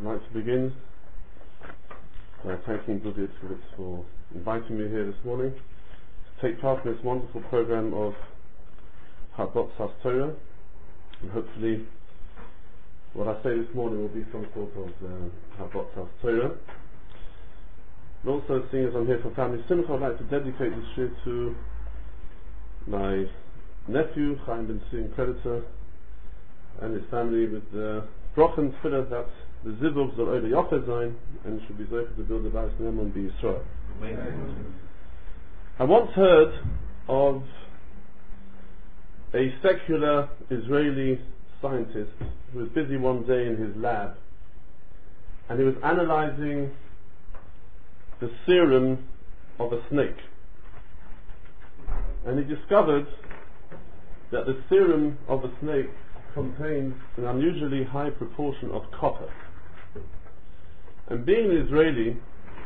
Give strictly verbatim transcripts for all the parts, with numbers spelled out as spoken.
I'd like to begin by thanking Dudi Itzkowitz for inviting me here this morning to take part in this wonderful program of Habotzas Torah, and hopefully what I say this morning will be some sort of uh, Habotzas Torah. And also, seeing as I'm here for family simcha, I'd like to dedicate this year to my nephew Chaim Ben Sion Creditor and his family with the Brochen Tfilah that the Zivug Zol Oida Yocheh Zayin and should be able to build the Bais Ne'eman B'Yisrael. I once heard of a secular Israeli scientist who was busy one day in his lab and he was analyzing the serum of a snake, and he discovered that the serum of a snake contains an unusually high proportion of copper. And being an Israeli,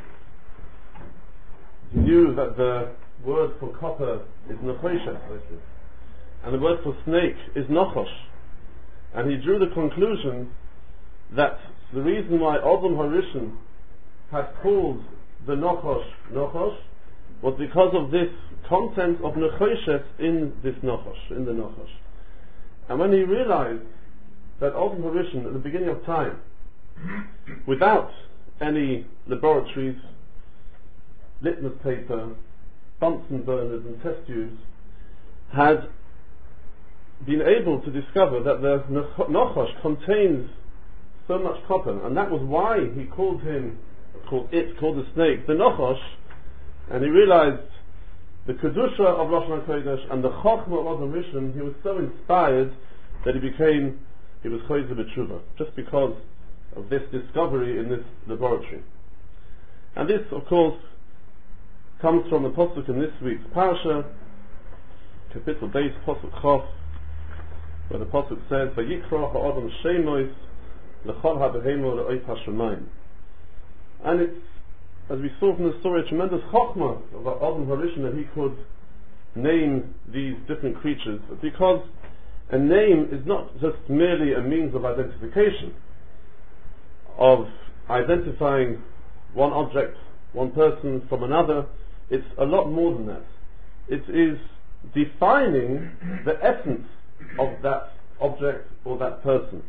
he knew that the word for copper is nechoshet, and the word for snake is nochosh. And he drew the conclusion that the reason why Adam HaRishon had called the nochosh nochosh was because of this content of nechoshet in this nochosh, in the nochosh. And when he realized that Adam HaRishon at the beginning of time, without any laboratories, litmus paper, Bunsen burners and test tubes, had been able to discover that the nochosh contains so much copper, and that was why he called him, called it, called the snake, the nochosh, and he realized the kedusha of Lashon HaKodesh and the chokhmah of Adam HaRishon. He was so inspired that he became, he was choizer b'tshuva, just because of this discovery in this laboratory. And this, of course, comes from the pasuk in this week's parasha, Kapitel Beis, pasuk Chof, where the pasuk says, "Vayikra ha'adam shemois l'chol ha'behemo le'oif ha'shamayim." And it's, as we saw from the story, a tremendous chokhmah of Adam HaRishon that he could name these different creatures, because a name is not just merely a means of identification, of identifying one object, one person from another. It's a lot more than that. It is defining the essence of that object or that person.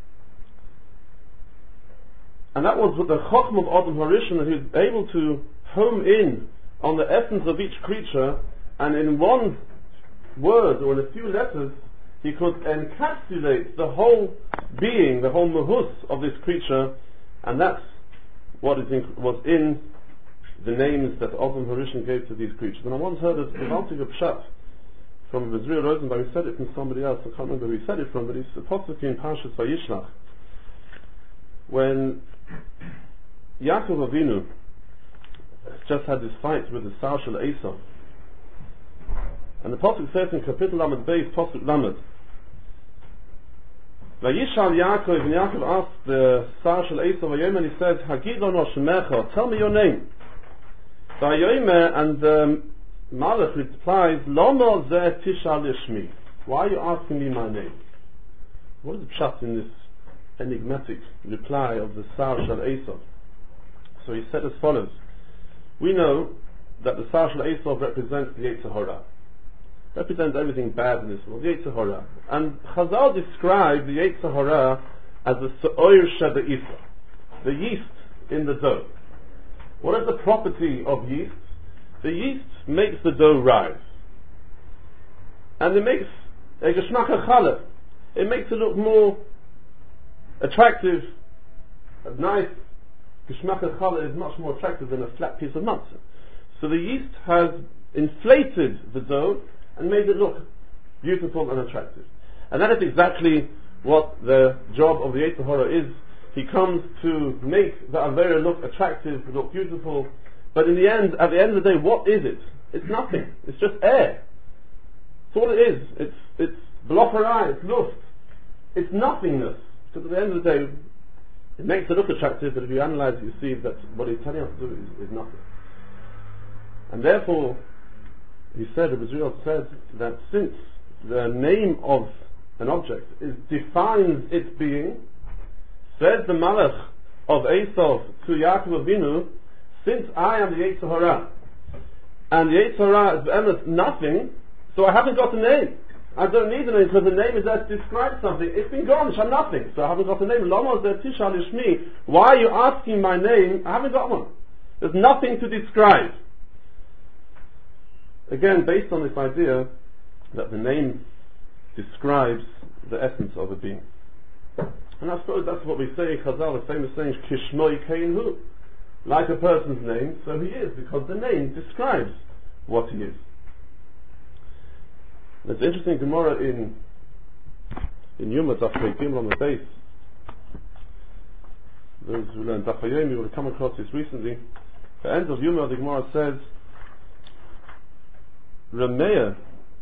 And that was the chokhmah of Adam HaRishon, that he was able to home in on the essence of each creature, and in one word or in a few letters he could encapsulate the whole being, the whole mahus of this creature, and that's what is in, was in the names that Adam HaRishon gave to these creatures. And I once heard a Gewaltiger Pshat from Israel Rosenberg, who said it from somebody else, I can't remember who he said it from, but it's a pasuk in Parshas Vayishlach, when Yaakov Avinu just had this fight with the Sar Shel Esau, and the pasuk says in Kapitel Lamed Beis, pasuk Lamed, Vayishal Yaakov, and Yaakov asked the Sar Shel Esau Vayomer, and he said, Hagid lano shemecha, tell me your name. Vayomer, and the Malach replies, Lama zeh tishal lishmi, why are you asking me my name? What is the pshat in this enigmatic reply of the Sar Shel Esau? So he said as follows: we know that the Sar Shel Esau represents the Yetzer Hara, represents everything bad in this world, the Yetzer Hara. And Chazal describe the Yetzer Hara as the Se'oir Shebe'isa, the yeast in the dough. What is the property of yeast? The yeast makes the dough rise, and it makes a Geshmak HaChaleh, it makes it look more attractive, a nice Geshmak HaChaleh is much more attractive than a flat piece of matzah. So the yeast has inflated the dough and made it look beautiful and attractive. And that is exactly what the job of the Yetzer Hara is. He comes to make the Avera look attractive, look beautiful, but in the end, at the end of the day, what is it? It's nothing. It's just air. That's all it is. It's it's blocherai, it's luft. It's nothingness. Because at the end of the day, it makes it look attractive, but if you analyze it, you see that what he's telling us to do is, is nothing. And therefore, he said, Rabbi Israel said, that since the name of an object is, defines its being, says the Malach of Esau to Yaakov Avinu, since I am the Yetzer Hara, and the Yetzer Hara is be'emes nothing, so I haven't got a name. I don't need a name because the name is there to describe something. It's been gone, I'm nothing, so I haven't got a name. Lama zeh tishal lishmi. Why are you asking my name? I haven't got one. There's nothing to describe. Again, based on this idea that the name describes the essence of a being. And I suppose that's what we say in Chazal, the famous saying, Kishmoi Kein Hu. Like a person's name, so he is, because the name describes what he is. There's an interesting Gemara in in Yuma Daf Gimel on the base. Those who learn Daf Yomi will have come across this recently. The end of Yuma, the Gemara says, Rameya,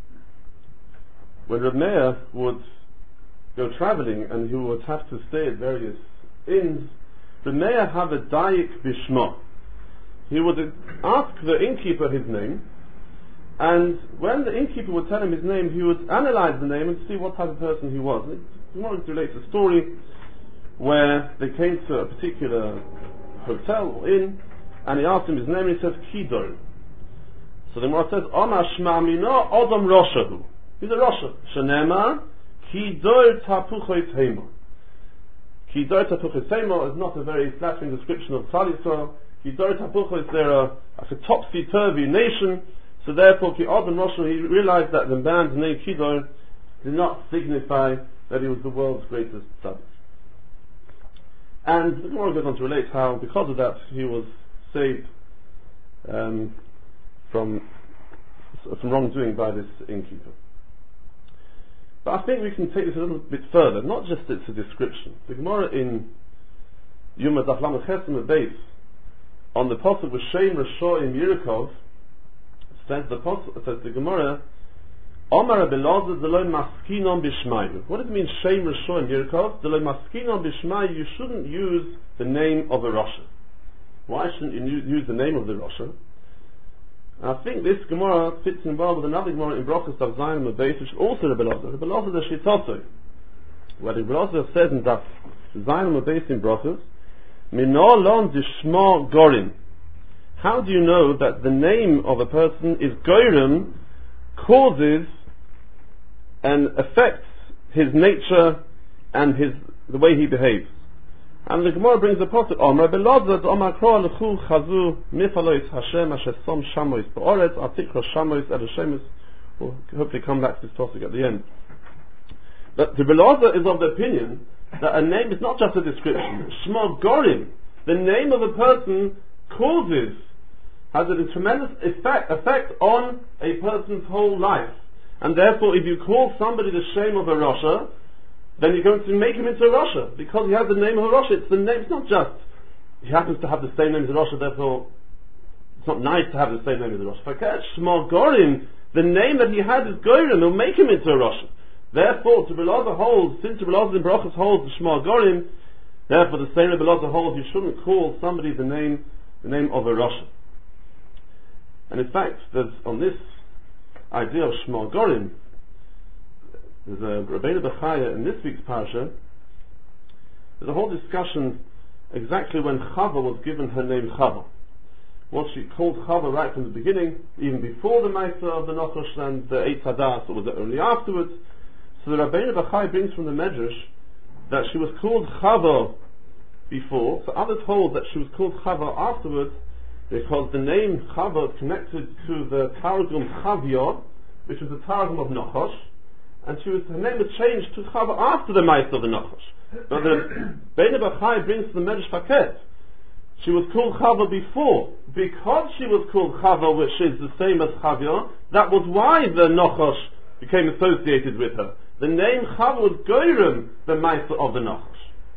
when Rameya would go traveling and he would have to stay at various inns, Rameya have a dayik bishma. He would ask the innkeeper his name, and when the innkeeper would tell him his name, he would analyze the name and see what type of person he was. He wanted to relate a story where they came to a particular hotel or inn, and he asked him his name, and he says Kidor. So the Gemara says, Omar Shma Mino Odom Roshahu. He's a Rosha. Shenemar Kidor Tapuchois Heimo. Kidor Tapuchois Heimo is not a very flattering description of Klal Yisrael. Kidor Tapuchois, they're a, like a topsy-turvy nation. So therefore, Ki Odom Roshahu, he realized that the man's name Kidor did not signify that he was the world's greatest tzaddik. And the Gemara goes on to relate how, because of that, he was saved um, from from wrongdoing by this innkeeper. But I think we can take this a little bit further. Not just it's a description. The Gemara in Yuma Daf Lamed Chesed base on the pasuk with Shem Rashoim Yirkov says the pasuk, says the Gemara, Omar Abelazar Deloi Maskinon Bishmayu. What does it mean Shem Rashoim Yirkov? Deloi Maskinon Bishmayu. You shouldn't use the name of a Rasha. Why shouldn't you use the name of the Rasha? I think this Gemara fits in well with another Gemara in Brachos of Zion and Beis, which is also the Belazar. The Belazar the Shitotoi, where the Belazar says in that Zion and Beis in Brachos, Minor Lon Dishma Gorim. How do you know that the name of a person is Gorim, causes and affects his nature and his the way he behaves? And the Gemara brings the pasuk, Omar Belazar Omar Kro Lechu Chazu Mifalois Hashem Asher Som Shamois Ba'oretz Atikro Shamois Ed Hashemis. We'll hopefully come back to this pasuk at the end. But the Belazar is of the opinion that a name is not just a description. Shma Gorim, the name of a person, causes, has a tremendous effect, effect on a person's whole life. And therefore, if you call somebody the shame of a Rasha, then you're going to make him into a Rasha, because he has the name of a Rasha. It's the name, it's not just, he happens to have the same name as a Rasha, therefore, it's not nice to have the same name as a Rasha. Fakat Shma Gorim, the name that he has is Gorim, will make him into a Rasha. Therefore, to Belazar holds, since Belazar in Brachos holds the Shma Gorim, therefore the same Belazar holds, you shouldn't call somebody the name, the name of a Rasha. And in fact, there's, on this idea of Shma Gorim, there's a Rabbeinu Bechaya in this week's parasha. There's a whole discussion exactly when Chava was given her name Chava. Was she called Chava right from the beginning, even before the Maisa of the Nochosh and the Eitz Hadas, or was it only afterwards? So the Rabbeinu Bechaya brings from the Medrash that she was called Chava before, so others hold that she was called Chava afterwards, because the name Chava is connected to the Targum Chavya, which was the Targum of Nochosh, and she was, her name was changed to Chava after the Maisa of the Nochosh. But the Bein Bachai brings to the Medrash Paket, she was called Chava before, because she was called Chava, which is the same as Chavya, that was why the Nochosh became associated with her. The name Chava was Goyrim, the Maisa of the Nochosh.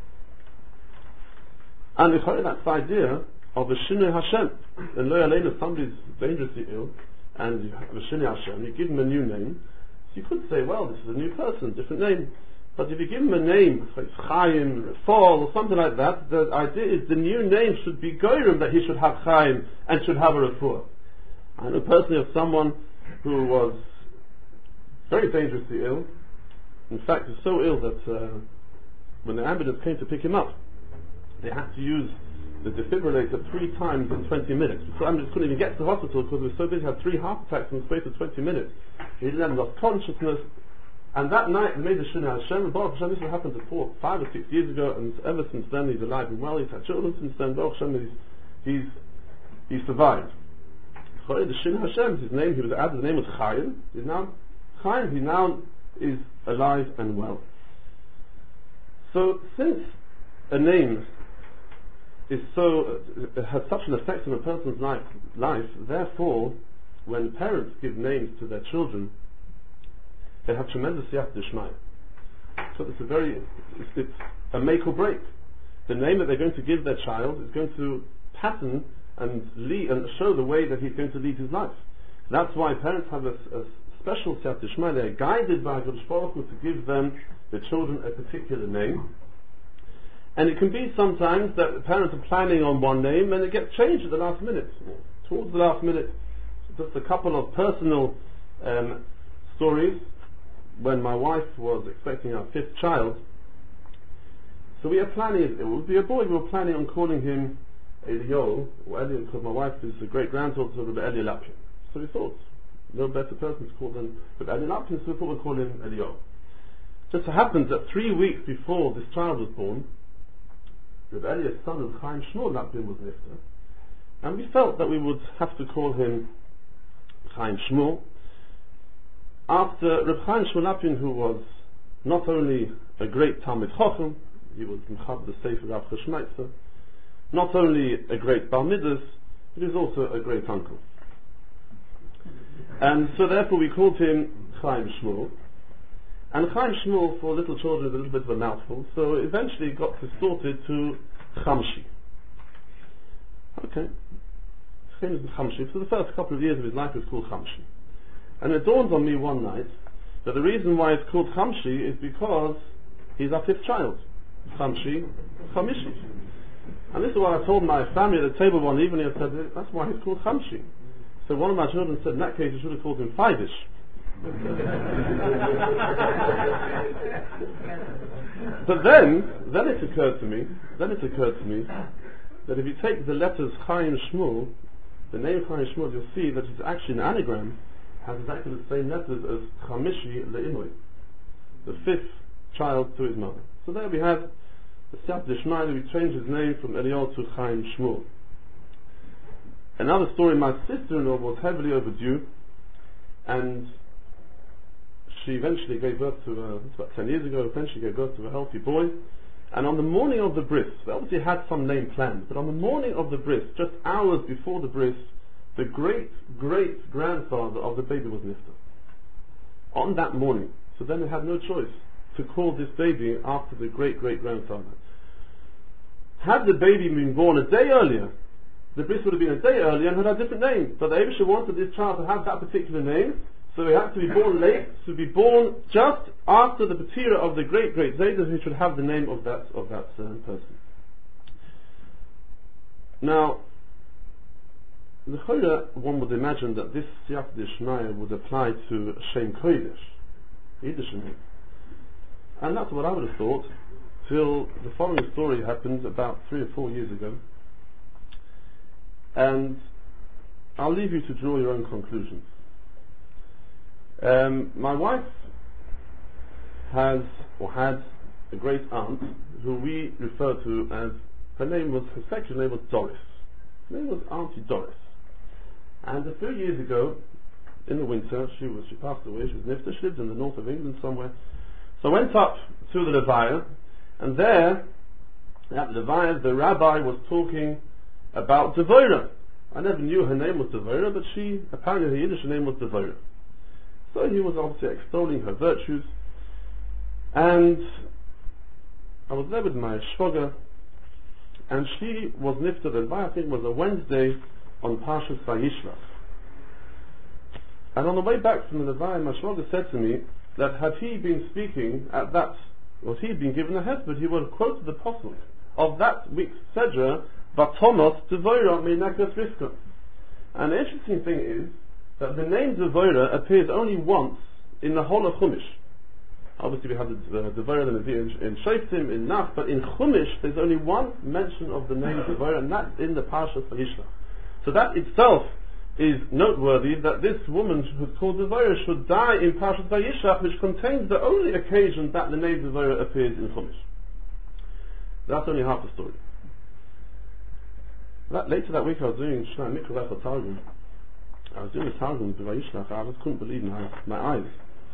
And if that's the idea of the Shinui Hashem, and Lo Yaleinu, somebody's dangerously ill, and you have a Shinui Hashem, you give him a new name. You could say, well, this is a new person, different name. But if you give him a name, like Chaim, Fall, or something like that, the idea is the new name should be Goyrim, that he should have Chaim and should have a refuah. I know personally of someone who was very dangerously ill. In fact, he was so ill that uh, when the ambulance came to pick him up, they had to use the defibrillator three times in twenty minutes. So I couldn't even get to the hospital because he was so busy. He had three heart attacks in the space of twenty minutes. He then lost consciousness. And that night, they made the Shinei Hashem. And Baruch Hashem, this happened before, five or six years ago, and ever since then, he's alive and well. He's had children since then. Baruch Hashem, he's, he's, he's survived. So the Shinei Hashem, his name, he was added, the name was Chaim. He's now Chaim. He now is alive and well. So, since a name is so uh, has such an effect on a person's life, life, therefore, when parents give names to their children, they have tremendous siyat d'shmaya. So it's a very, it's, it's a make or break. The name that they're going to give their child is going to pattern and lead and show the way that he's going to lead his life. That's why parents have a, a special siyat d'shmaya. They're guided by HaKadosh Baruch Hu to give them, the children, a particular name. And it can be sometimes that the parents are planning on one name and it gets changed at the last minute. Towards the last minute, just a couple of personal um, stories. When my wife was expecting our fifth child, so we are planning, it would be a boy, we were planning on calling him Eliyahu, or Eli, because my wife is a great granddaughter of Rabbi Eli Lapin. So we thought, no better person to call than Rabbi Eli Lapin, so we thought we'd call him Eliyahu. Just so happens that three weeks before this child was born, Rabbi Eli's son of Chaim Shmuel Lapin was nifter, and we felt that we would have to call him Chaim Shmuel. After Reb Chaim Shmuel Lapin, who was not only a great Talmid Chacham, he was Mechab the Sefer Rav Chashmaitzer, not only a great Bar Midas, but he was also a great uncle. And so therefore we called him Chaim Shmuel. And Chaim Shmuel for little children is a little bit of a mouthful, so eventually it got distorted to Chamshi. Okay. Chamshi. For the first couple of years of his life it was called Chamshi. And it dawned on me one night that the reason why it's called Chamshi is because he's our fifth child. Chamshi, Chamishi. And this is what I told my family at the table one evening. I said, that's why he's called Chamshi. So one of my children said, in that case you should have called him Five-ish. But then, then it occurred to me, then it occurred to me that if you take the letters Chaim Shmuel, the name Chaim Shmuel, you'll see that it's actually an anagram, has exactly the same letters as Chamishi Le'imoi, the fifth child to his mother. So there we have the Siyat D'Shmaya. We changed his name from Eliyahu to Chaim Shmuel. Another story, my sister-in-law was heavily overdue, and she eventually gave birth to, a, it's about ten years ago, eventually gave birth to a healthy boy. And on the morning of the bris, they obviously had some name planned, but on the morning of the bris, just hours before the bris, the great-great-grandfather of the baby was nifter. On that morning. So then they had no choice to call this baby after the great-great-grandfather. Had the baby been born a day earlier, the bris would have been a day earlier and had a different name. But the Eibusher wanted this child to have that particular name, so he had to be born late, to be born just after the patira of the great-great-Zaydah, who should have the name of that, of that uh, person. Now, the Chayra, one would imagine that this Siyat D'Shmaya would apply to Shem Kodesh, Yiddish name. And that's what I would have thought, till the following story happened about three or four years ago. And I'll leave you to draw your own conclusions. Um, my wife has, or had, a great aunt who we refer to as, her name was, her secular name was Doris. Her name was Auntie Doris. And a few years ago, in the winter, she was she passed away. She was nifter. She lived in the north of England somewhere. So I went up to the Levaya, and there, at the Levaya, the rabbi was talking about Devorah. I never knew her name was Devorah, but she, apparently her Yiddish name was Devorah. So he was obviously extolling her virtues. And I was there with my shvaga, and she was nifter, and I think it was a Wednesday, on Parshas Vayishlach. And on the way back from the Levaya, my shvaga said to me that had he been speaking at that, or he had been given a hesed, he would have quoted the pasuk of that week's Sedra, Vatomos Devorah Meinakas Rivka. And the interesting thing is that the name Devorah appears only once in the whole of Chumash. Obviously we have the Devorah and the Nevi'im in Shoftim, in Nach, but in Chumash there's only one mention of the name Devorah, and that's in the Parashat Vayishlach. So that itself is noteworthy, that this woman who's called Devorah should die in Parashat Vayishlach, which contains the only occasion that the name Devorah appears in Chumash. That's only half the story. That, later that week I was doing Shnai Mikra Lecha Targum. I was doing the Targum of Vayishlach. I just couldn't believe my, my eyes.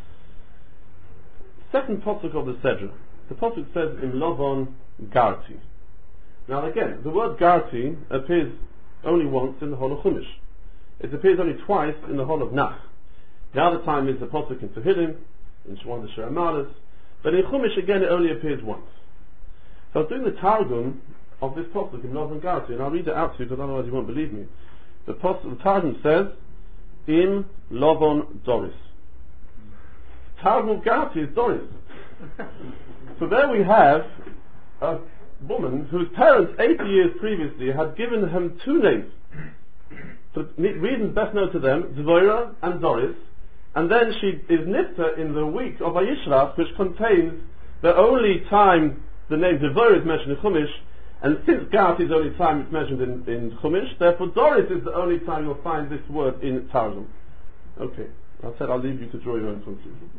Second pasuk of the Sedra. The pasuk says in Lovon Garti. Now again, the word Garti appears only once in the whole of Chumash. It appears only twice in the whole of Nach. The other time is the pasuk in Tehillim, in one of the Shir Amalis, but in Chumash again it only appears once. So I was doing the Targum of this pasuk in Lovon Garti, and I'll read it out to you because otherwise you won't believe me. The, pasuk, the Targum says, Im Lovon Doris. Targum of Garti is Doris. So there we have a woman whose parents eighty years previously had given him two names. For reasons best known to them, Devorah and Doris, and then she is nifta in the week of Vayishlach, which contains the only time the name Devorah is mentioned in Chumash, and since Garti is the only time it's mentioned in, in Chumash, therefore Doris is the only time you'll find this word in Targum. Okay, I said I'll leave you to draw your own conclusion.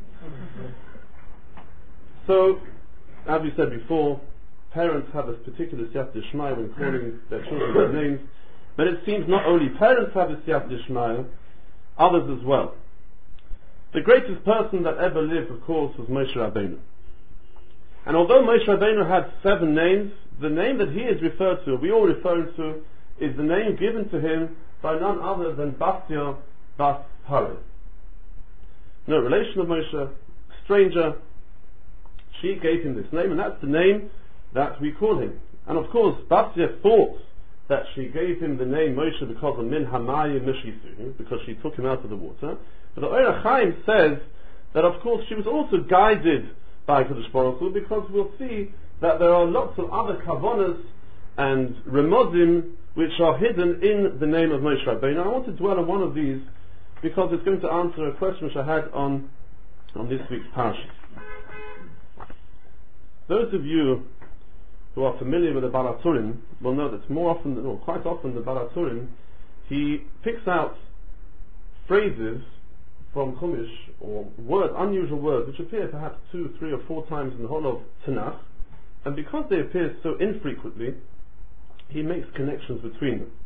So, as we said before, parents have a particular siyat d'shmaya when calling their children their names, but it seems not only parents have a siyat d'shmaya, others as well. The greatest person that ever lived, of course, was Moshe Rabbeinu. And although Moshe Rabbeinu had seven names, the name that he is referred to, we all referring to, is the name given to him by none other than Bastia Bas Paro. No relation of Moshe, stranger. She gave him this name, and that's the name that we call him. And of course, Bastia thought that she gave him the name Moshe because of Min Hamayim Mishisu, because she took him out of the water. But the Ohr HaChaim says that of course she was also guided by Kadosh Baruch Hu, because we'll see that there are lots of other kavonas and remodim which are hidden in the name of Moshe Rabbeinu. I want to dwell on one of these because it's going to answer a question which I had on on this week's parasha. Those of you who are familiar with the Baal HaTurim will know that more often than, or quite often, the Baal HaTurim, he picks out phrases from Chumash, or words, unusual words, which appear perhaps two, three or four times in the whole of Tanakh, and because they appear so infrequently, he makes connections between them.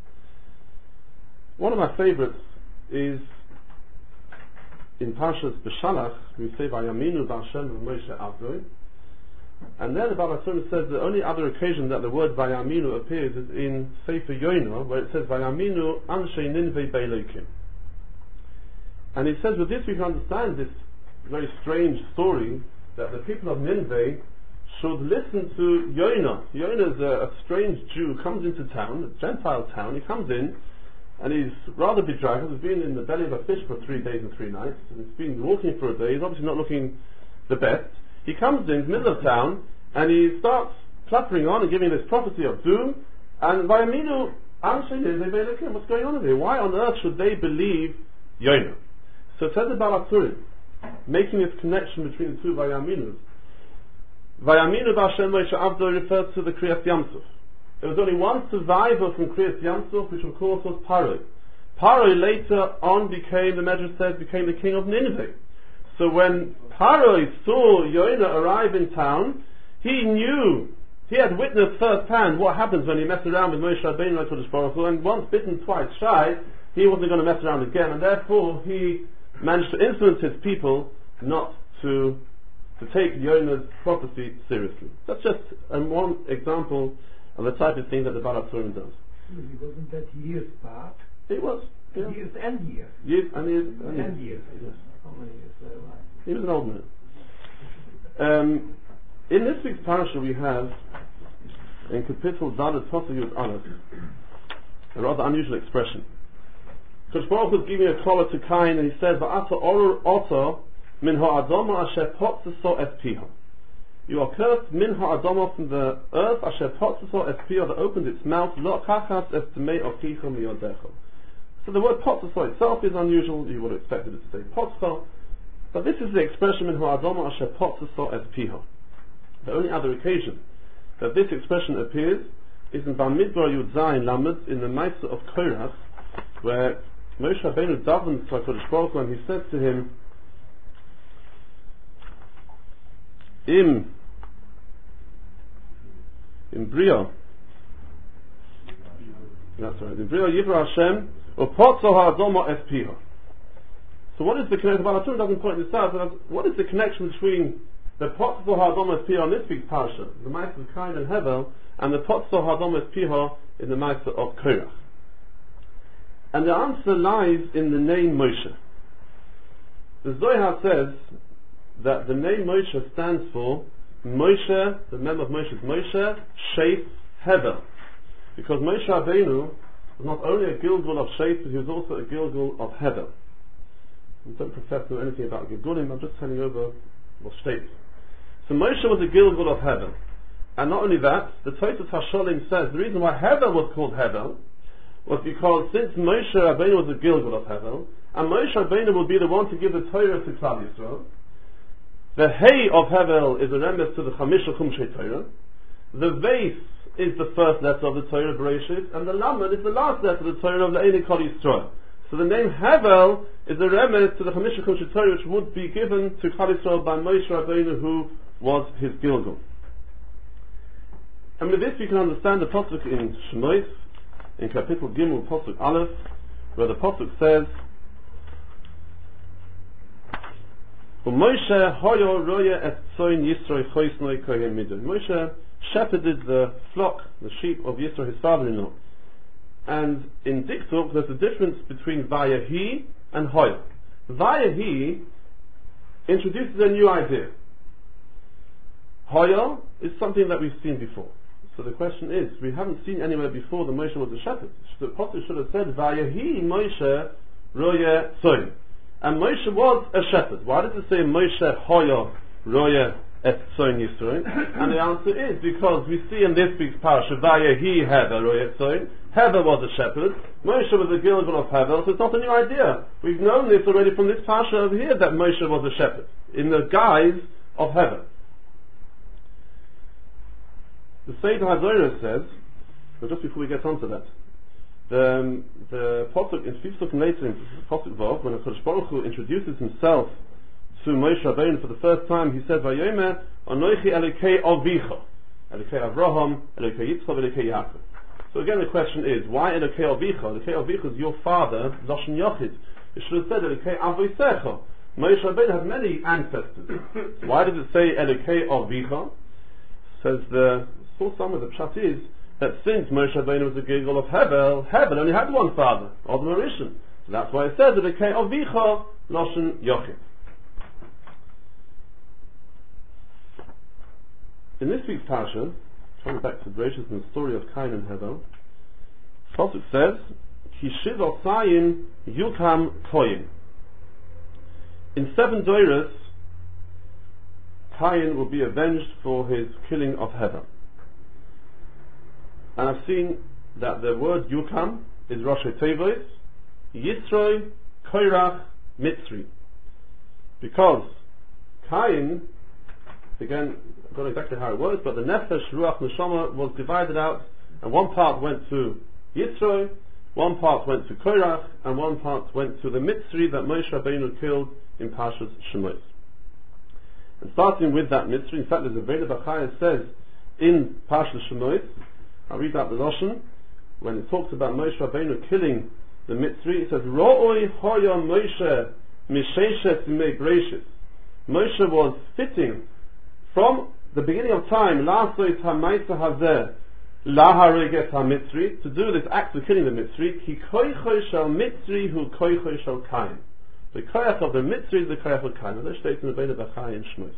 One of my favorites is in Parshas B'Shalach, we say Vayaminu B'Hashem Moshe Avdoi, and then the Baal HaTurim says the only other occasion that the word Vayaminu appears is in Sefer Yoinah, where it says Vayaminu Anshe Ninveh Be'Elokim. And he says with this we can understand this very strange story that the people of Nineveh should listen to Yoinah. Yoinah is a, a strange Jew who comes into town, a Gentile town. He comes in and he's rather bedraggled. He's been in the belly of a fish for three days and three nights. And he's been walking for a day. He's obviously not looking the best. He comes in the middle of town and he starts clattering on and giving this prophecy of doom. And Vayaminu Anshe Ninveh Be'Elokim, what's going on here? Why on earth should they believe Yoinah? So it says the Baal HaTurim, making this connection between the two Vayaminus. Vayaminu B'Hashem Moshe Avdoi refers to the Kriyas Yamsuf. There was only one survivor from Kriyas Yamsuf, which of course was Paro. Paro later on became, the Medrash says, became the king of Nineveh. So when Paro saw Yoinah arrive in town, he knew, he had witnessed firsthand what happens when you mess around with Moshe Rabbeinu Kodesh Baruch Hu, and once bitten, twice shy, he wasn't going to mess around again, and therefore he managed to influence his people not to to take Yona's prophecy seriously. That's just um, one example of the type of thing that the Baal HaTurim does. Wasn't that years back? It was. Yeah. Years and years. Years and years. And years. And years. Yes. How many years were right? He was an old man. Um, in this week's parasha we have, in Kapitel Dalet Tosayud Aleph, a rather unusual expression. Kodesh Baruch Hu is giving a call to Cain, and he says, "Va'ata orur oto min ha'adama asher potzeso es piha." You are cursed min ha'adama, from the earth, asher potzeso es piha, that opened its mouth, lo kachas es temei okicha miyodecho. So the word potzeso itself is unusual. You would have expected it to say potzeso. But this is the expression in Ha'adama Asher Potzaso Es Piho. The only other occasion that this expression appears is in Bamidbar Yud Zayin Lamed, in the Maisa of Korach, where Moshe Rabbeinu davens to HaKadosh Baruch Hu, and he says to him, Im in Bria, that's right, in Bria Yivra Hashem, Upotzo Ha'adama Es Piho. So what is the connection? Well, Baal doesn't point this out, but what is the connection between the Potzo Ha'adama Es Piho in this week's parsha, the Maisa of Cain and Hevel, and the Potzo Ha'adama Es Piho in the Maisa of Korach? And the answer lies in the name Moshe. The Zohar says that the name Moshe stands for Moshe, the name of Moshe is Moshe, Sheith, Hevel. Because Moshe Rabbeinu was not only a Gilgul of Sheith, but he was also a Gilgul of Hevel. I don't profess to know anything about Gilgulim, I'm just telling you over what states. So Moshe was a Gilgul of Hevel. And not only that, the Tosfos HaSholim says the reason why Hevel was called Hevel was because since Moshe Rabbeinu was a Gilgul of Hevel, and Moshe Rabbeinu will be the one to give the Torah to Klal Yisrael, the Hey of Hevel is a remes to the Chamisha Chumshei Torah, the Veis is the first letter of the Torah Bereshit, and the Lamed is the last letter of the Torah of Le'eni Kol Yisrael. So the name Hevel is a remes to the Chamisha Chumshei Torah, which would be given to Klal Yisrael by Moshe Rabbeinu, who was his Gilgul. And with this we can understand the pasuk in Shemos, in Kapitel Gimel, pasuk Aleph, where the pasuk says, Moshe hoyo roya et tzoin Yisro choisnoi kohen midon. Moshe shepherded the flock, the sheep of Yisro, his father-in-law. And in Diktuk, there's a difference between Vayahi and Hoyo. Vayahi introduces a new idea. Hoyo is something that we've seen before. So the question is, we haven't seen anywhere before that Moshe was a shepherd. The Apostle should have said, Vayahi Moshe roya tzoin. And Moshe was a shepherd. Why does it say Moshe hoyo roya et tzoin Yisroin? And the answer is because we see in this week's parasha, Vayahi Hevel roya et tzoin. Hevel was a shepherd. Moshe was a Gilgul of Hevel. So it's not a new idea. We've known this already from this parasha over here, that Moshe was a shepherd in the guise of Hevel. The Seder HaZorah says, but just before we get onto that, the um, the pasuk in Fifsuk and later in pasuk Vav, when HaKadosh Baruch Hu introduces himself to Moshe Rabbeinu for the first time, he said, "Vayomer Anochi Elokei Avicha, Elokei Avraham, Elokei Yitzchak, Elokei Yaakov." So again, the question is, why Elokei Avicha? Elokei Avicha is your father, Lashon Yochid. You should have said Elokei Avosecha. Moshe Rabbeinu had many ancestors. Why does it say Elokei Avicha? Says the source some of the pshat is that since Moshe Rabbeinu was a Gilgul of Hevel, Hevel only had one father, Adam Rishon. So that's why it says that it came Avicha Lashon Yochid. In this week's parasha, coming back to Bereshit and the story of Cain and Hevel, pasuk says, Ki shiva sayin yukam koyin. In seven doiros, Cain will be avenged for his killing of Hevel. And I've seen that the word Yukam is Rosh Tevos, Yisroi, Korach, Mitzri. Because Cain, again, I don't know exactly how it was, but the Nefesh, Ruach, Neshama was divided out, and one part went to Yisroi, one part went to Korach, and one part went to the Mitzri that Moshe Rabbeinu killed in Parshas Shemos. And starting with that Mitzri, in fact, there's a Veda Bachaya says in Parshas Shemos, I'll read out the Lashon, when it talks about Moshe Rabbeinu killing the Mitzri, it says, Ro'oi hoya Moshe misheshet mei Bereshit. Moshe was fitting from the beginning of time, La'asot ha'maisa hazeh, Lahareget ha'Mitzri, to do this act of killing the Mitzri, Ki koicho shel Mitzri hu koicho shel Cain. The koyach of the Mitzri is the koyach of Cain. And this states in the Veda Bachai in Shemos.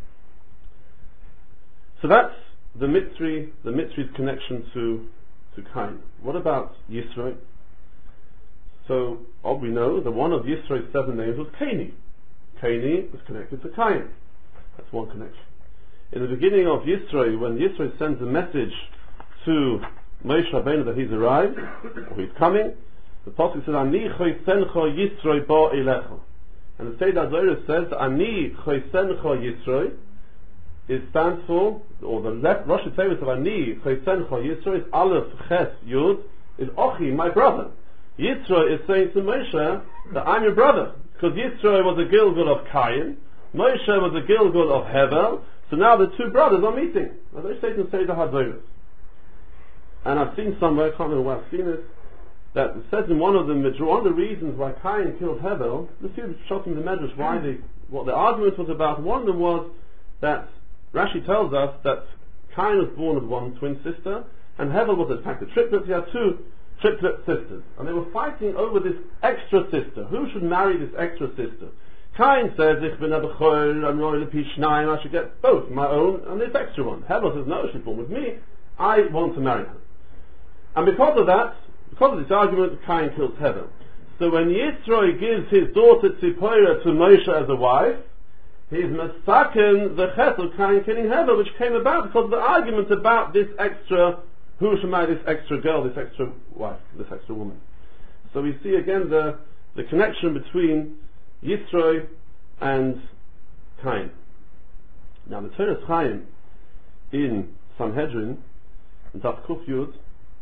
So that's the Mitzri, the Mitzri's connection to to Cain. What about Yisro? So, all we know, the one of Yisro's seven names was Caini. Caini was connected to Cain. That's one connection. In the beginning of Yisro, when Yisro sends a message to Moshe Rabbeinu that he's arrived, or he's coming, the pasuk says, Ani chosencho Yisro ba elecha. And the Seder Zoros says, Ani Chosencha Yisroi, it stands for, or the left Rosh Hashanah of Ani Chosencha Yisroi is Aleph Ches Yud, is Ochi, my brother. Yisroi is saying to Moshe that I'm your brother, because Yisroi was a Gilgul of Cain, Moshe was a Gilgul of Hevel, so now the two brothers are meeting. As I say to Seder HaZoros. And I've seen somewhere, I can't remember where I've seen it, that it says in one of them, one of the reasons why Cain killed Hevel, the few shots in the Medrash, why they, what the argument was about, one of them was that Rashi tells us that Cain was born of one twin sister, and Hevel was in fact a triplet. He had two triplet sisters, and they were fighting over this extra sister. Who should marry this extra sister? Cain says, Ich bin a bechol, I'm royal pishnayim, I should get both, my own and this extra one. Hevel says, no, she's born with me, I want to marry her. And because of that, because of this argument, Cain kills Hevel. So when Yisroi gives his daughter Tzipora to Moshe as a wife, he's masaken the ches of Cain killing Hevel, which came about because of the argument about this extra, who should marry this extra girl, this extra wife, this extra woman. So we see again the, the connection between Yisroi and Cain. Now the Toras Chaim in Sanhedrin, in Daf Kuf Yud,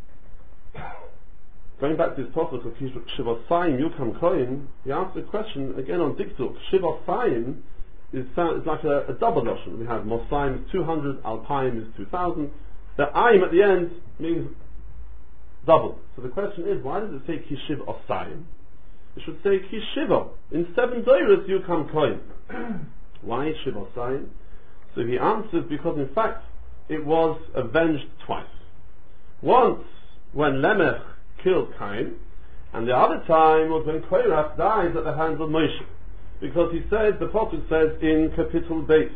going back to this topic of Shivasayim Yukam Kohen, he asked a question again on Diktuk. Shivasayim is, is like a, a double notion. We have Mosayim is two hundred, Alpayim is two thousand. The Ayim at the end means double. So the question is, why does it say Kishiv Osayim? It should say Kishiva. In seven Doros Yukam Kohen. Why Shiv Osayim? So he answers because in fact it was avenged twice. Once when Lemech killed Cain, and the other time was when Korach dies at the hands of Moshe, because he says, the prophet says in Kapitel Beis,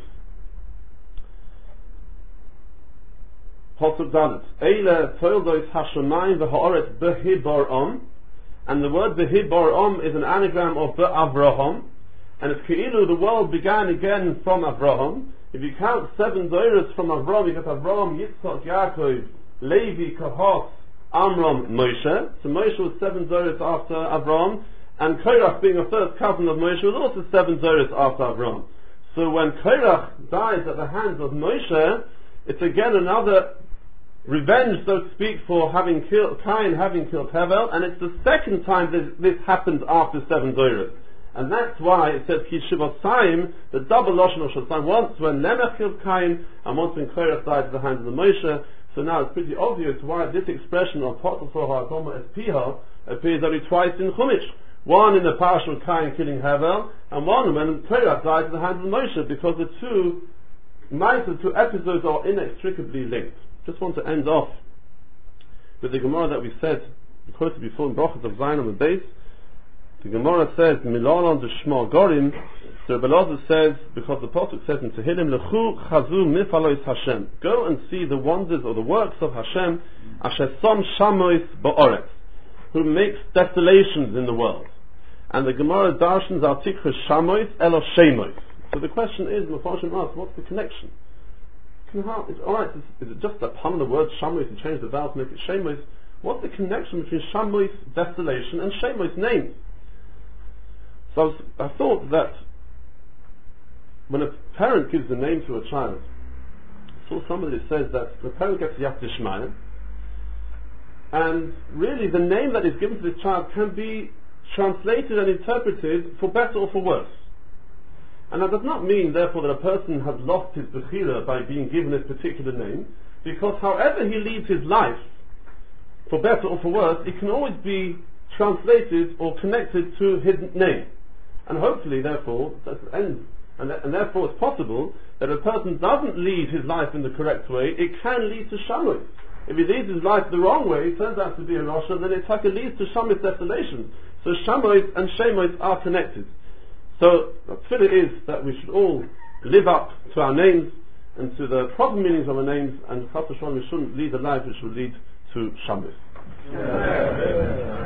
Pasuk Dalet, Eile Toildos Hashemayim v'Ha'aretz Behiborom, and the word Behiborom is an anagram of Be'avraham, and it's Keilu, the world began again from Avraham. If you count seven Doros from Avraham, you got Avraham, Yitzchak, Yaakov, Levi, Kahath, Amram, Moshe. So Moshe was seven Doros after Avraham, and Korach, being a first cousin of Moshe, was also seven Doros after Avraham. So when Korach dies at the hands of Moshe, it's again another revenge, so to speak, for having killed Cain, having killed Hevel, and it's the second time this, this happened after seven Doros. And that's why it says Kishivasayim, the double Lashon of Shasayim, once when Lemech killed Cain, and once when Korach died at the hands of the Moshe. So now it's pretty obvious why this expression of Potiphar HaAdoma as Piha appears only twice in Chumash. One in the parasha of Cain killing Hevel, and one when Korach died at the hands of Moshe, because the two the two episodes are inextricably linked. Just want to end off with the Gemara that we said, we quoted before in Brachos of Zion on the base. The Gemara says, Milalon de Shma Gorim, so Belazar says, because the Prophet says in Tehillim, Lechu Chazu Mifalois Hashem, go and see the wonders or the works of Hashem, Asher Som Shamois Ba'oretz, who makes desolations in the world. And the Gemara darshans Artikha Shamois Elo Shemois. So the question is, Mepharshim asks, what's the connection? Alright, is, is it just a pun on the word Shamois and change the vowel to make it Shemois? What's the connection between Shamois desolation and Shemois names? So I, was, I thought that when a parent gives a name to a child, I saw somebody that says that the parent gets Yad Dishmayim, and really the name that is given to this child can be translated and interpreted for better or for worse. And that does not mean therefore that a person has lost his Bechira by being given this particular name, because however he leads his life, for better or for worse, it can always be translated or connected to his name. And hopefully therefore, that's the end. And, th- and therefore it's possible that if a person doesn't lead his life in the correct way, it can lead to Shamois. If he leads his life the wrong way, it turns out to be a Rasha, then it leads to Shamois desolation. So Shamois and Shemois are connected. So the tefillah is that we should all live up to our names and to the proper meanings of our names, and Chas v'Shalom we shouldn't lead a life which will lead to Shamois. Yeah.